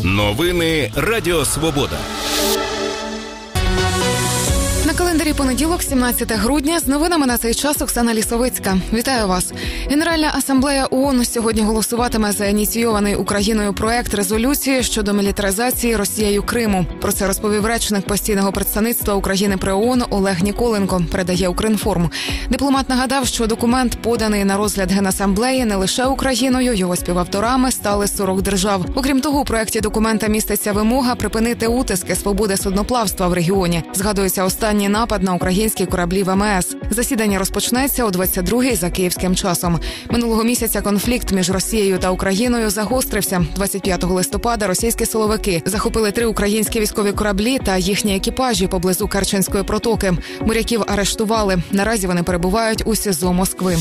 Новини Радіо Свобода. На календарі понеділок, 17 грудня, з новинами на цей час Оксана Лісовицька. Вітаю вас. Генеральна асамблея ООН сьогодні голосуватиме за ініційований Україною проект резолюції щодо мілітаризації Росією Криму. Про це розповів речник постійного представництва України при ООН Олег Ніколенко, передає Укрінформ. Дипломат нагадав, що документ, поданий на розгляд Генасамблеї не лише Україною, його співавторами стали 40 держав. Окрім того, у проекті документа міститься вимога припинити утиски свободи судноплавства в регіоні. Згадується останній напад на українські кораблі ВМС. Засідання розпочнеться о 22-й за київським часом. Минулого місяця конфлікт між Росією та Україною загострився. 25 листопада російські силовики захопили 3 українські військові кораблі та їхні екіпажі поблизу Керченської протоки. Моряків арештували. Наразі вони перебувають у СІЗО Москви.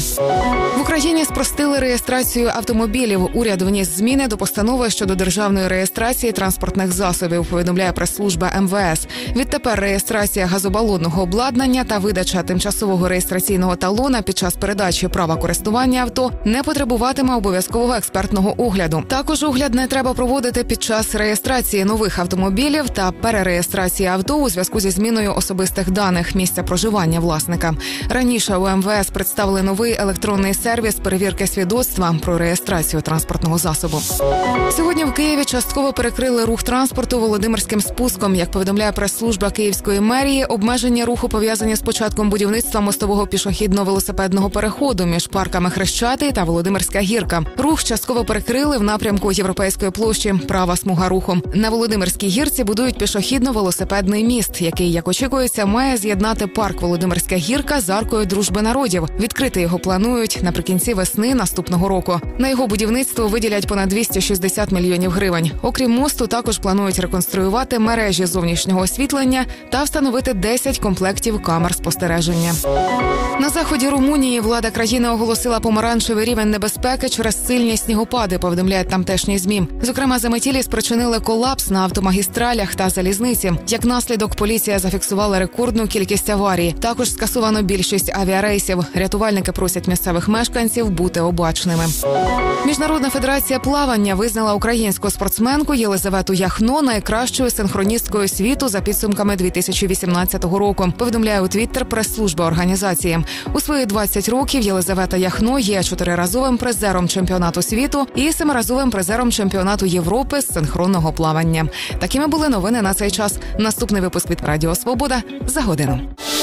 В Україні спростили реєстрацію автомобілів. Уряд вніс зміни до постанови щодо державної реєстрації транспортних засобів, повідомляє прес-служба МВС. Відтепер реєстрація газобалонного обладнання та видача тимчасового реєстраційного талона під час передачі права користування авто не потребуватиме обов'язкового експертного огляду. Також огляд не треба проводити під час реєстрації нових автомобілів та перереєстрації авто у зв'язку зі зміною особистих даних місця проживання власника. Раніше у МВС представили новий електронний сервіс перевірки свідоцтва про реєстрацію транспортного засобу. Сьогодні в Києві частково перекрили рух транспорту Володимирським спуском. Як повідомляє прес-служба Київської мерії, обмеження руху пов'язані з початком будівництва мостового пішохідно-велосипедного переходу між парками Хрещатий та Володимирська гірка. Рух частково перекрили в напрямку Європейської площі, права смуга руху. На Володимирській гірці будують пішохідно-велосипедний міст, який, як очікується, має з'єднати парк Володимирська гірка з аркою Дружби народів. Відкрити його планують наприкінці весни наступного року. На його будівництво виділять понад 260 мільйонів гривень. Окрім мосту, також планують реконструювати мережі зовнішнього освітлення та встановити 10 комплектів камер спостереження. На заході Румунії влада країни оголосила помаранчевий рівень небезпеки через сильні снігопади, повідомляють тамтешні ЗМІ. Зокрема, заметілі спричинили колапс на автомагістралях та залізниці. Як наслідок, поліція зафіксувала рекордну кількість аварій. Також скасовано більшість авіарейсів. Рятувальники просять місцевих мешканців бути обачними. Міжнародна федерація плавання визнала українську спортсменку Єлизавету Яхно найкращою синхроністкою світу за підсумками 2018 року, повідомляє у Твіттер прес-служба організації. У свої 20 років Єлизавета Яхно є 4-разовим призером чемпіонату світу і 7-разовим призером чемпіонату Європи з синхронного плавання. Такими були новини на цей час. Наступний випуск від Радіо Свобода за годину.